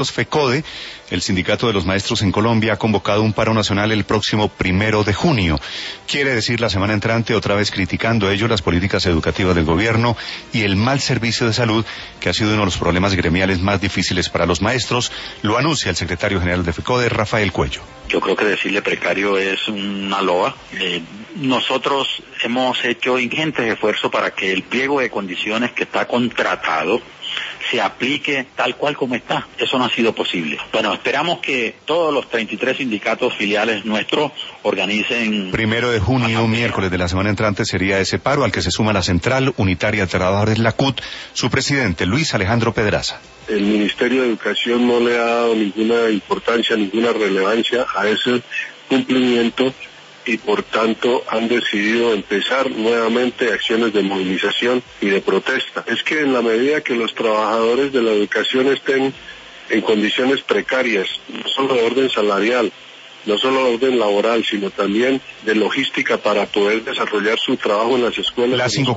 FECODE, el sindicato de los maestros en Colombia, ha convocado un paro nacional el próximo 1 de junio. Quiere decir la semana entrante, otra vez criticando ello las políticas educativas del gobierno y el mal servicio de salud, que ha sido uno de los problemas gremiales más difíciles para los maestros. Lo anuncia el secretario general de FECODE, Rafael Cuello. Yo creo que decirle precario es una loa. Nosotros hemos hecho ingentes esfuerzos para que el pliego de condiciones que está contratado se aplique tal cual como está. Eso no ha sido posible. Bueno, esperamos que todos los 33 sindicatos filiales nuestros organicen... 1 de junio, miércoles de la semana entrante, sería ese paro al que se suma la Central Unitaria de Trabajadores, la CUT, su presidente, Luis Alejandro Pedraza. El Ministerio de Educación no le ha dado ninguna importancia, ninguna relevancia a ese cumplimiento y por tanto han decidido empezar nuevamente acciones de movilización y de protesta. Es que en la medida que los trabajadores de la educación estén en condiciones precarias, no solo de orden salarial, no solo de orden laboral, sino también de logística para poder desarrollar su trabajo en las escuelas.